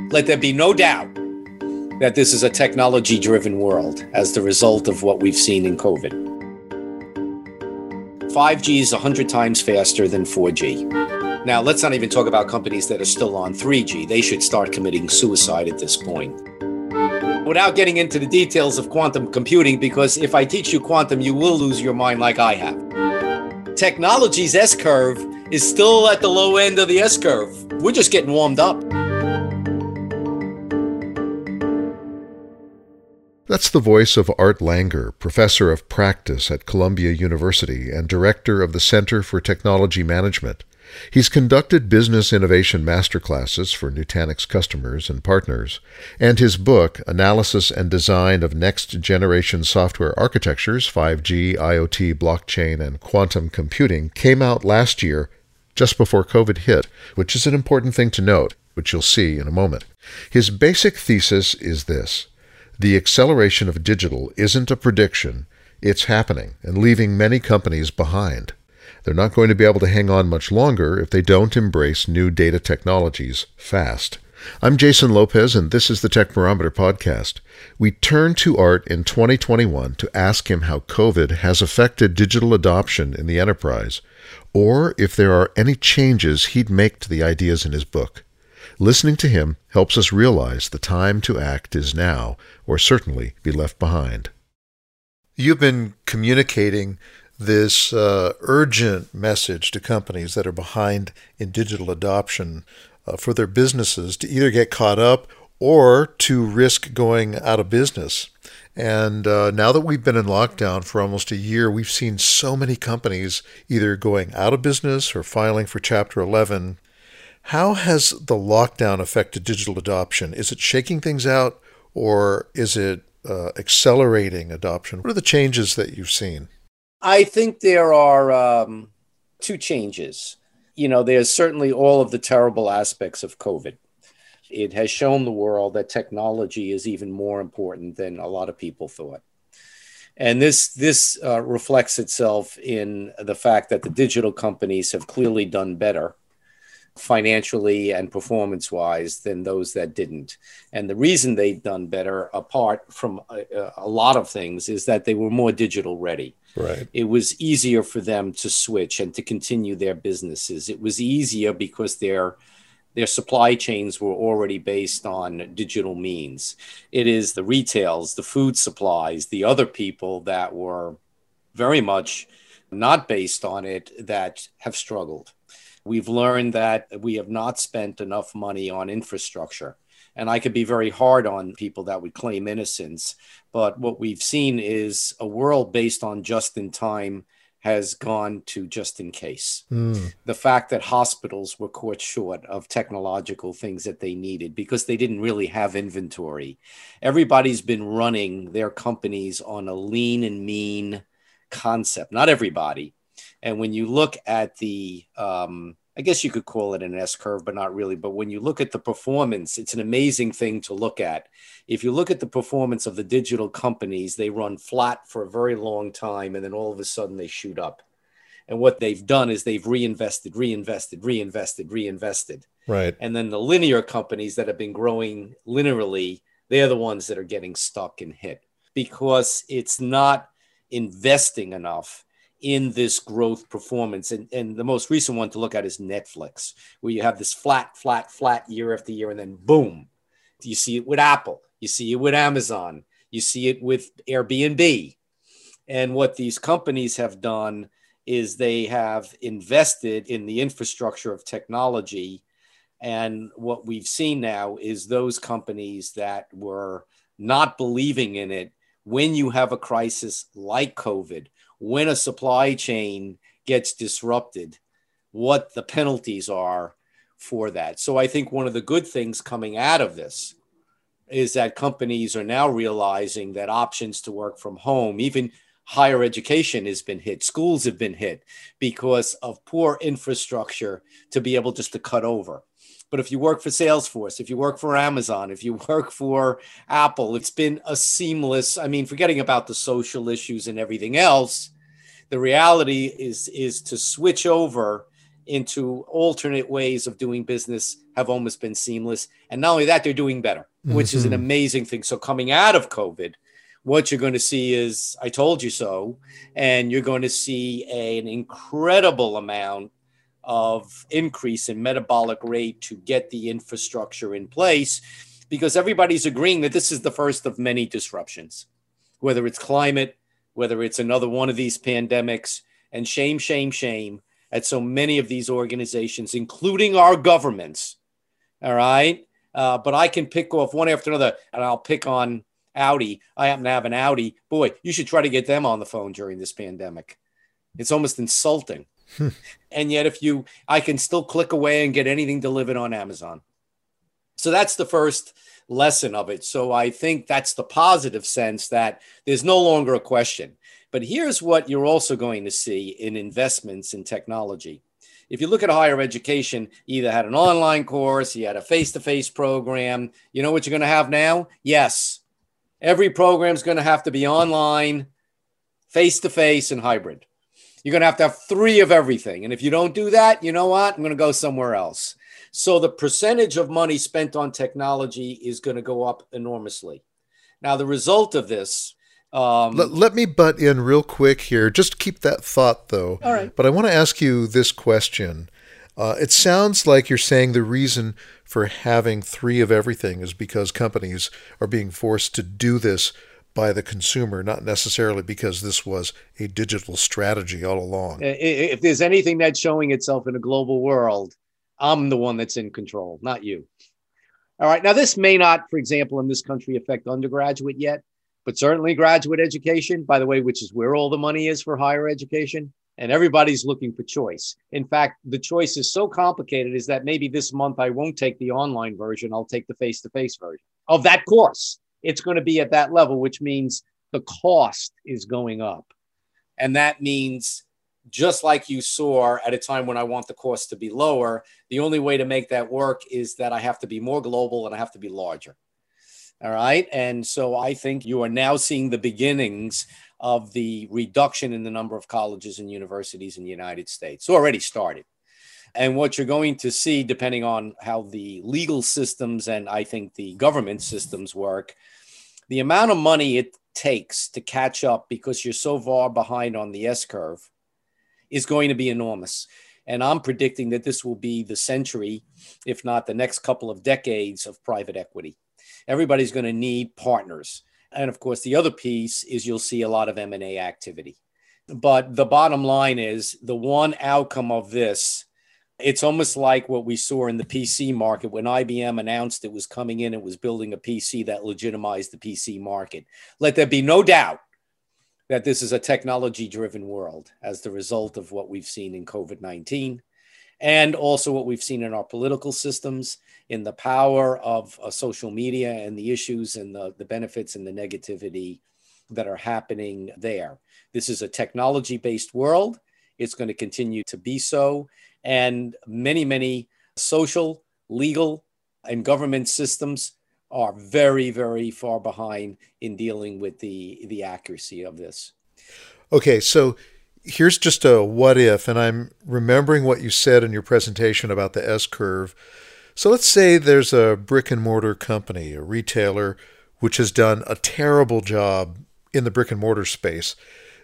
Let there be no doubt that this is a technology-driven world as the result of what we've seen in COVID. 5G is 100 times faster than 4G. Now, let's not even talk about companies that are still on 3G. They should start committing suicide at this point. Without getting into the details of quantum computing, because if I teach you quantum, you will lose your mind like I have. Technology's S-curve is still at the low end of the S-curve. We're just getting warmed up. That's the voice of Art Langer, professor of practice at Columbia University and director of the Center for Technology Management. He's conducted business innovation masterclasses for Nutanix customers and partners, and his book, Analysis and Design of Next-Generation Software Architectures, 5G, IoT, Blockchain, and Quantum Computing, came out last year, just before COVID hit, which is an important thing to note, which you'll see in a moment. His basic thesis is this: the acceleration of digital isn't a prediction, it's happening and leaving many companies behind. They're not going to be able to hang on much longer if they don't embrace new data technologies fast. I'm Jason Lopez, and this is the Tech Barometer podcast. We turn to Art in 2021 to ask him how COVID has affected digital adoption in the enterprise, or if there are any changes he'd make to the ideas in his book. Listening to him helps us realize the time to act is now, or certainly be left behind. You've been communicating this urgent message to companies that are behind in digital adoption for their businesses to either get caught up or to risk going out of business. And now that we've been in lockdown for almost a year, we've seen so many companies either going out of business or filing for Chapter 11. How has the lockdown affected digital adoption? Is it shaking things out, or is it accelerating adoption? What are the changes that you've seen? I think there are two changes. There's certainly all of the terrible aspects of COVID. It has shown the world that technology is even more important than a lot of people thought. And this reflects itself in the fact that the digital companies have clearly done better financially and performance-wise than those that didn't. And the reason they've done better, apart from a lot of things, is that they were more digital ready. Right. It was easier for them to switch and to continue their businesses. It was easier because their supply chains were already based on digital means. It is the retails, the food supplies, the other people that were very much not based on it that have struggled. We've learned that we have not spent enough money on infrastructure. And I could be very hard on people that would claim innocence. But what we've seen is a world based on just in time has gone to just in case. The fact that hospitals were caught short of technological things that they needed because they didn't really have inventory. Everybody's been running their companies on a lean and mean concept. Not everybody. And when you look at the, I guess you could call it an S-curve, but not really. But when you look at the performance, it's an amazing thing to look at. If you look at the performance of the digital companies, they run flat for a very long time, and then all of a sudden they shoot up. And what they've done is they've reinvested. Right. And then the linear companies that have been growing linearly, they're the ones that are getting stuck and hit because it's not investing enough in this growth performance. And the most recent one to look at is Netflix, where you have this flat year after year, and then boom. You see it with Apple. You see it with Amazon. You see it with Airbnb. And what these companies have done is they have invested in the infrastructure of technology. And what we've seen now is those companies that were not believing in it, when you have a crisis like COVID, when a supply chain gets disrupted, what the penalties are for that. So I think one of the good things coming out of this is that companies are now realizing that options to work from home, even higher education has been hit, schools have been hit because of poor infrastructure to be able just to cut over. But if you work for Salesforce, if you work for Amazon, if you work for Apple, it's been a seamless, forgetting about the social issues and everything else, the reality is to switch over into alternate ways of doing business have almost been seamless. And not only that, they're doing better, which is an amazing thing. So coming out of COVID, what you're going to see is, I told you so, and you're going to see an incredible amount of increase in metabolic rate to get the infrastructure in place, because everybody's agreeing that this is the first of many disruptions, whether it's climate, whether it's another one of these pandemics. And shame, shame, shame at so many of these organizations, including our governments. All right. But I can pick off one after another, and I'll pick on Audi. I happen to have an Audi. Boy, you should try to get them on the phone during this pandemic. It's almost insulting. And yet I can still click away and get anything delivered on Amazon. So that's the first lesson of it. So I think that's the positive sense, that there's no longer a question. But here's what you're also going to see in investments in technology. If you look at higher education, you either had an online course, you had a face-to-face program. You know what you're going to have now? Yes. Every program is going to have to be online, face-to-face, and hybrid. You're going to have 3 of everything. And if you don't do that, you know what? I'm going to go somewhere else. So the percentage of money spent on technology is going to go up enormously. Now, the result of this... Let me butt in real quick here. Just keep that thought, though. All right. But I want to ask you this question. It sounds like you're saying the reason for having 3 of everything is because companies are being forced to do this by the consumer, not necessarily because this was a digital strategy all along. If there's anything that's showing itself in a global world, I'm the one that's in control, not you. All right. Now, this may not, for example, in this country affect undergraduate yet, but certainly graduate education, by the way, which is where all the money is for higher education. And everybody's looking for choice. In fact, the choice is so complicated is that maybe this month I won't take the online version. I'll take the face-to-face version of that course. It's going to be at that level, which means the cost is going up. And that means, just like you saw at a time when I want the cost to be lower, the only way to make that work is that I have to be more global and I have to be larger. All right. And so I think you are now seeing the beginnings of the reduction in the number of colleges and universities in the United States. It's already started. And what you're going to see, depending on how the legal systems and I think the government systems work, the amount of money it takes to catch up because you're so far behind on the S-curve is going to be enormous. And I'm predicting that this will be the century, if not the next couple of decades, of private equity. Everybody's going to need partners. And of course, the other piece is you'll see a lot of M&A activity. But the bottom line is the one outcome of this, it's almost like what we saw in the PC market when IBM announced it was coming in and was building a PC that legitimized the PC market. Let there be no doubt that this is a technology-driven world as the result of what we've seen in COVID-19 and also what we've seen in our political systems, in the power of social media and the issues and the benefits and the negativity that are happening there. This is a technology-based world. It's going to continue to be so. And many, many social, legal, and government systems are very, very far behind in dealing with the accuracy of this. Okay, so here's just a what if, and I'm remembering what you said in your presentation about the S-curve. So let's say there's a brick and mortar company, a retailer, which has done a terrible job in the brick and mortar space,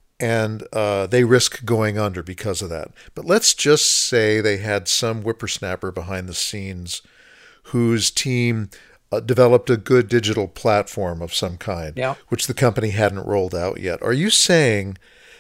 and they risk going under because of that. But let's just say they had some whippersnapper behind the scenes whose team developed a good digital platform of some kind, which the company hadn't rolled out yet. Are you saying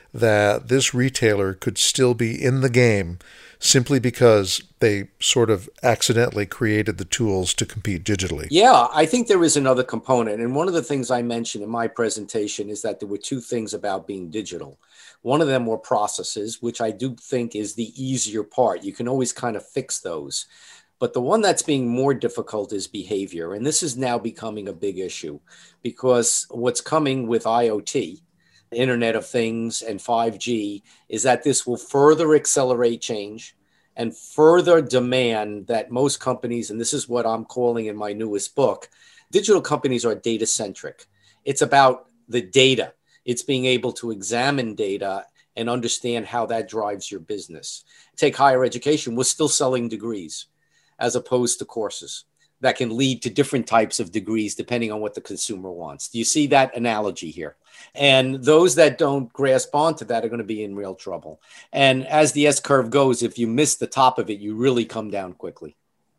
that this retailer could still be in the game simply because they sort of accidentally created the tools to compete digitally? Yeah, I think there is another component. And one of the things I mentioned in my presentation is that there were 2 things about being digital. One of them were processes, which I do think is the easier part. You can always kind of fix those. But the one that's being more difficult is behavior. And this is now becoming a big issue because what's coming with IoT, Internet of Things, and 5G is that this will further accelerate change and further demand that most companies, and this is what I'm calling in my newest book, digital companies are data centric. It's about the data. It's being able to examine data and understand how that drives your business. Take higher education, we're still selling degrees as opposed to courses that can lead to different types of degrees depending on what the consumer wants. Do you see that analogy here? And those that don't grasp onto that are going to be in real trouble. And as the S curve goes, if you miss the top of it, you really come down quickly.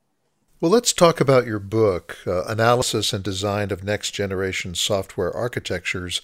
Well, let's talk about your book, Analysis and Design of Next Generation Software Architectures,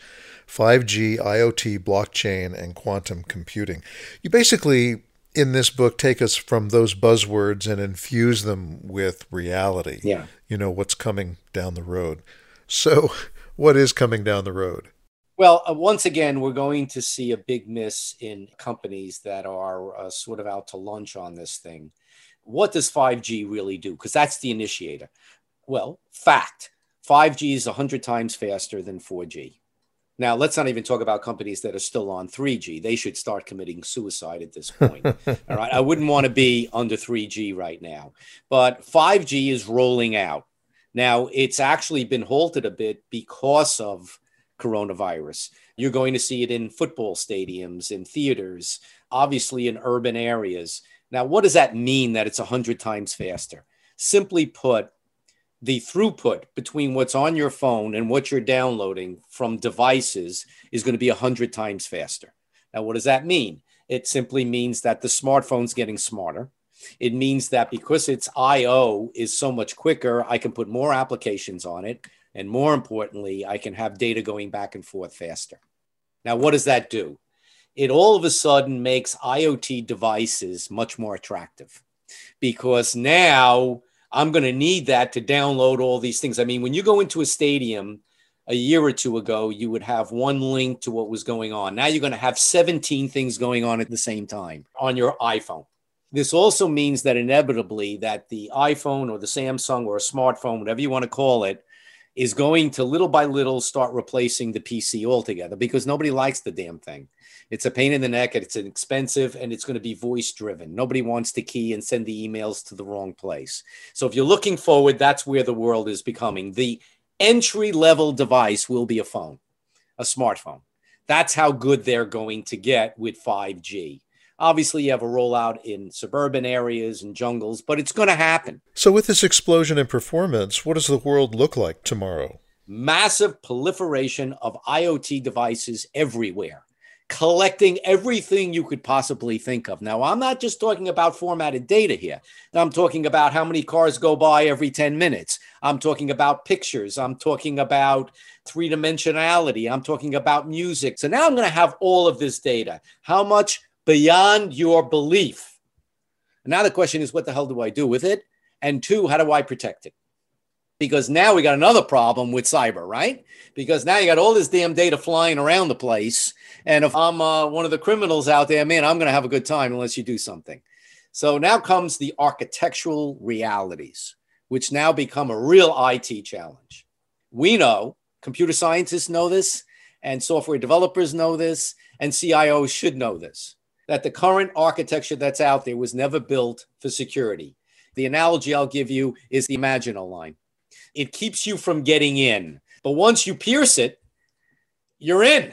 5G, IoT, Blockchain, and Quantum Computing. You basically, in this book, take us from those buzzwords and infuse them with reality. Yeah. You know, what's coming down the road. So what is coming down the road? Well, once again, we're going to see a big miss in companies that are sort of out to lunch on this thing. What does 5G really do? Because that's the initiator. Well, fact, 5G is 100 times faster than 4G. Now, let's not even talk about companies that are still on 3G. They should start committing suicide at this point. All right. I wouldn't want to be under 3G right now. But 5G is rolling out. Now, it's actually been halted a bit because of coronavirus. You're going to see it in football stadiums, in theaters, obviously in urban areas. Now, what does that mean that it's 100 times faster? Simply put, the throughput between what's on your phone and what you're downloading from devices is going to be 100 times faster. Now, what does that mean? It simply means that the smartphone's getting smarter. It means that because its I/O is so much quicker, I can put more applications on it. And more importantly, I can have data going back and forth faster. Now, what does that do? It all of a sudden makes IoT devices much more attractive because now I'm going to need that to download all these things. I mean, when you go into a stadium a year or two ago, you would have one link to what was going on. Now you're going to have 17 things going on at the same time on your iPhone. This also means that inevitably that the iPhone or the Samsung or a smartphone, whatever you want to call it, is going to little by little start replacing the PC altogether because nobody likes the damn thing. It's a pain in the neck, and it's expensive, and it's going to be voice driven. Nobody wants to key and send the emails to the wrong place. So if you're looking forward, that's where the world is becoming. The entry level device will be a phone, a smartphone. That's how good they're going to get with 5G. Obviously, you have a rollout in suburban areas and jungles, but it's going to happen. So with this explosion in performance, what does the world look like tomorrow? Massive proliferation of IoT devices everywhere, collecting everything you could possibly think of. Now, I'm not just talking about formatted data here. I'm talking about how many cars go by every 10 minutes. I'm talking about pictures. I'm talking about three-dimensionality. I'm talking about music. So now I'm going to have all of this data. How much? Beyond your belief. Now the question is, what the hell do I do with it? And two, how do I protect it? Because now we got another problem with cyber, right? Because now you got all this damn data flying around the place. And if I'm one of the criminals out there, man, I'm going to have a good time unless you do something. So now comes the architectural realities, which now become a real IT challenge. We know, computer scientists know this, and software developers know this, and CIOs should know this, that the current architecture that's out there was never built for security. The analogy I'll give you is the Maginot Line. It keeps you from getting in, but once you pierce it, you're in.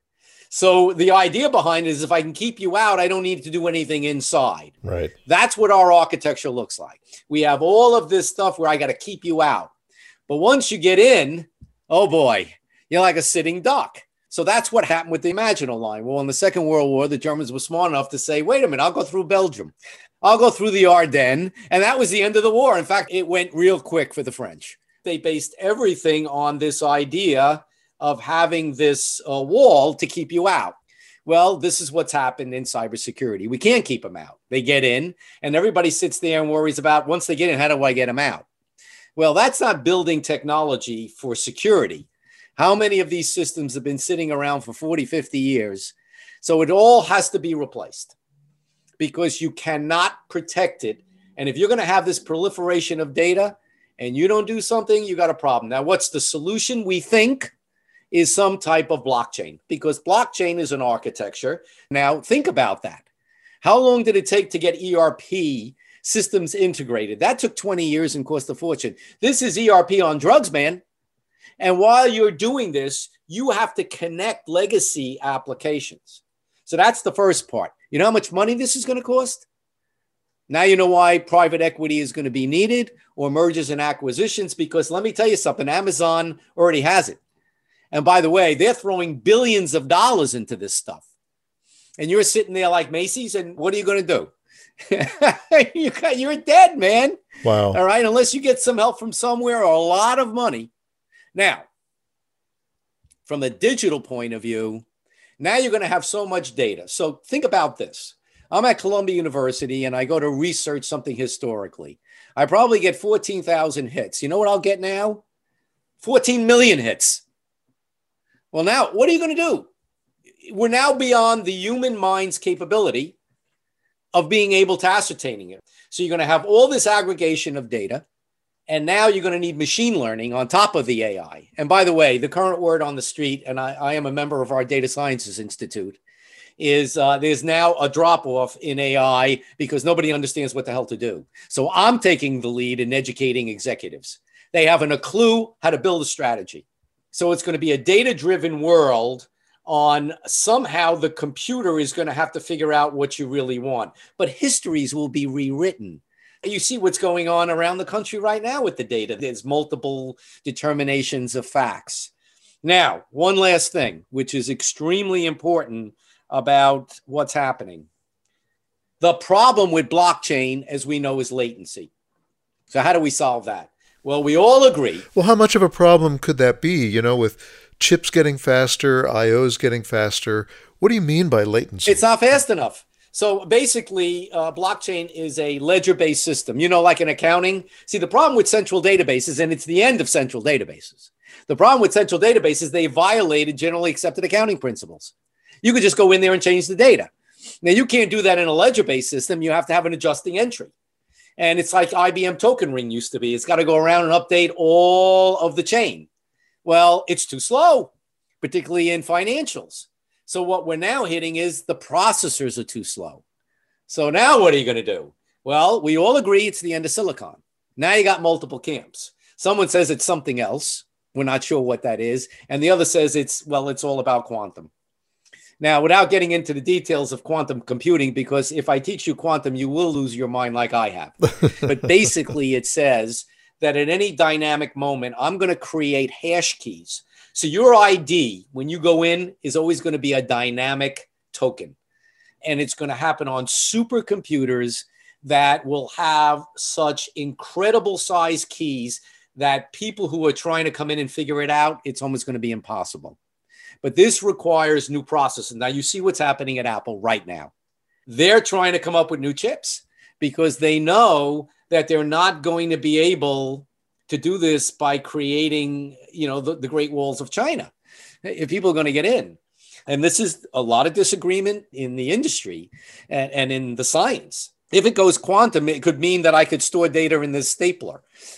So the idea behind it is if I can keep you out, I don't need to do anything inside. Right. That's what our architecture looks like. We have all of this stuff where I got to keep you out. But once you get in, oh boy, you're like a sitting duck. So that's what happened with the Maginot Line. Well, in the Second World War, the Germans were smart enough to say, wait a minute, I'll go through Belgium. I'll go through the Ardennes. And that was the end of the war. In fact, it went real quick for the French. They based everything on this idea of having this wall to keep you out. Well, this is what's happened in cybersecurity. We can't keep them out. They get in, and everybody sits there and worries about, once they get in, how do I get them out? Well, that's not building technology for security. How many of these systems have been sitting around for 40, 50 years? So it all has to be replaced because you cannot protect it. And if you're going to have this proliferation of data and you don't do something, you got a problem. Now, what's the solution? We think is some type of blockchain because blockchain is an architecture. Now, think about that. How long did it take to get ERP systems integrated? That took 20 years and cost a fortune. This is ERP on drugs, man. And while you're doing this, you have to connect legacy applications. So that's the first part. You know how much money this is going to cost? Now you know why private equity is going to be needed, or mergers and acquisitions, because let me tell you something, Amazon already has it. And by the way, they're throwing billions of dollars into this stuff. And you're sitting there like Macy's, and what are you going to do? You're dead, man. Wow. All right. Unless you get some help from somewhere or a lot of money. Now, from a digital point of view, now you're going to have so much data. So think about this. I'm at Columbia University and I go to research something historically. I probably get 14,000 hits. You know what I'll get now? 14 million hits. Well, now what are you going to do? We're now beyond the human mind's capability of being able to ascertaining it. So you're going to have all this aggregation of data. And now you're going to need machine learning on top of the AI. And by the way, the current word on the street, and I am a member of our Data Sciences Institute, is there's now a drop-off in AI because nobody understands what the hell to do. So I'm taking the lead in educating executives. They haven't a clue how to build a strategy. So it's going to be a data-driven world on somehow the computer is going to have to figure out what you really want. But histories will be rewritten. You see what's going on around the country right now with the data. There's multiple determinations of facts. Now, one last thing, which is extremely important about what's happening. The problem with blockchain, as we know, is latency. So how do we solve that? Well, we all agree. Well, how much of a problem could that be, with chips getting faster, IOs getting faster? What do you mean by latency? It's not fast enough. So basically, blockchain is a ledger-based system, like in accounting. See, the problem with central databases, and it's the end of central databases. The problem with central databases, they violated generally accepted accounting principles. You could just go in there and change the data. Now, you can't do that in a ledger-based system. You have to have an adjusting entry. And it's like IBM Token Ring used to be. It's got to go around and update all of the chain. Well, it's too slow, particularly in financials. So what we're now hitting is the processors are too slow. So now what are you going to do? Well, we all agree it's the end of silicon. Now you got multiple camps. Someone says it's something else. We're not sure what that is. And the other says it's all about quantum. Now, without getting into the details of quantum computing, because if I teach you quantum, you will lose your mind like I have. But basically it says that at any dynamic moment, I'm going to create hash keys. So your ID, when you go in, is always going to be a dynamic token. And it's going to happen on supercomputers that will have such incredible size keys that people who are trying to come in and figure it out, it's almost going to be impossible. But this requires new processing. Now, you see what's happening at Apple right now. They're trying to come up with new chips because they know that they're not going to be able to do this by creating, the Great Walls of China. If people are going to get in. And this is a lot of disagreement in the industry and in the science. If it goes quantum, it could mean that I could store data in this stapler.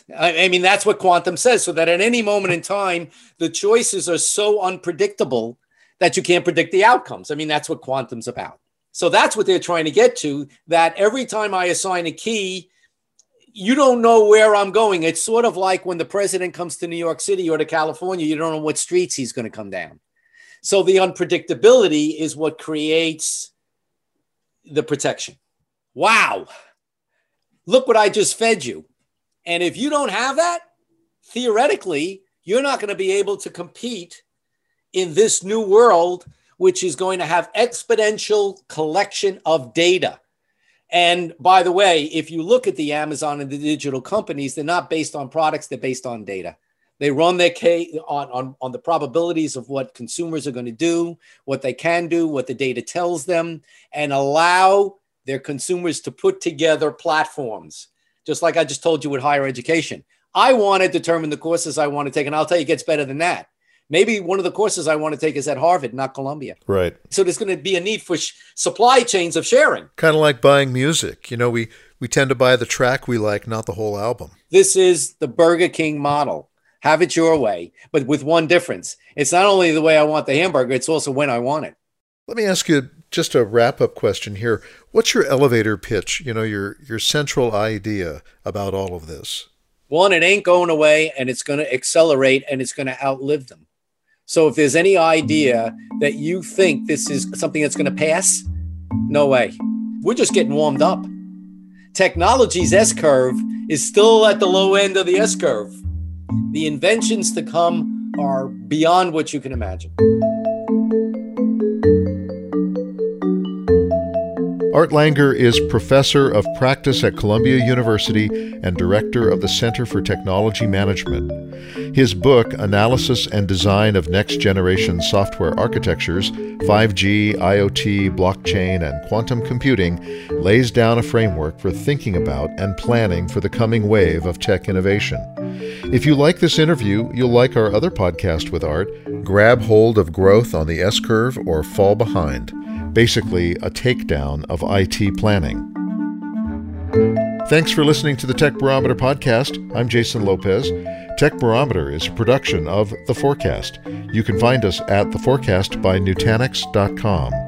I mean, that's what quantum says, so that at any moment in time, the choices are so unpredictable that you can't predict the outcomes. I mean, that's what quantum's about. So that's what they're trying to get to, that every time I assign a key, you don't know where I'm going. It's sort of like when the president comes to New York City or to California, you don't know what streets he's going to come down. So the unpredictability is what creates the protection. Wow. Look what I just fed you. And if you don't have that, theoretically, you're not going to be able to compete in this new world, which is going to have exponential collection of data. And by the way, if you look at the Amazon and the digital companies, they're not based on products, they're based on data. They run their case on the probabilities of what consumers are going to do, what they can do, what the data tells them, and allow their consumers to put together platforms. Just like I just told you with higher education. I want to determine the courses I want to take, and I'll tell you it gets better than that. Maybe one of the courses I want to take is at Harvard, not Columbia. Right. So there's going to be a need for supply chains of sharing. Kind of like buying music. We tend to buy the track we like, not the whole album. This is the Burger King model. Have it your way, but with one difference. It's not only the way I want the hamburger, it's also when I want it. Let me ask you just a wrap-up question here. What's your elevator pitch, your central idea about all of this? One, it ain't going away, and it's going to accelerate, and it's going to outlive them. So if there's any idea that you think this is something that's going to pass, no way. We're just getting warmed up. Technology's S-curve is still at the low end of the S-curve. The inventions to come are beyond what you can imagine. Art Langer is professor of practice at Columbia University and director of the Center for Technology Management. His book, Analysis and Design of Next-Generation Software Architectures, 5G, IoT, Blockchain, and Quantum Computing, lays down a framework for thinking about and planning for the coming wave of tech innovation. If you like this interview, you'll like our other podcast with Art, Grab Hold of Growth on the S-Curve or Fall Behind. Basically, a takedown of IT planning. Thanks for listening to the Tech Barometer podcast. I'm Jason Lopez. Tech Barometer is a production of The Forecast. You can find us at The Forecast by Nutanix.com.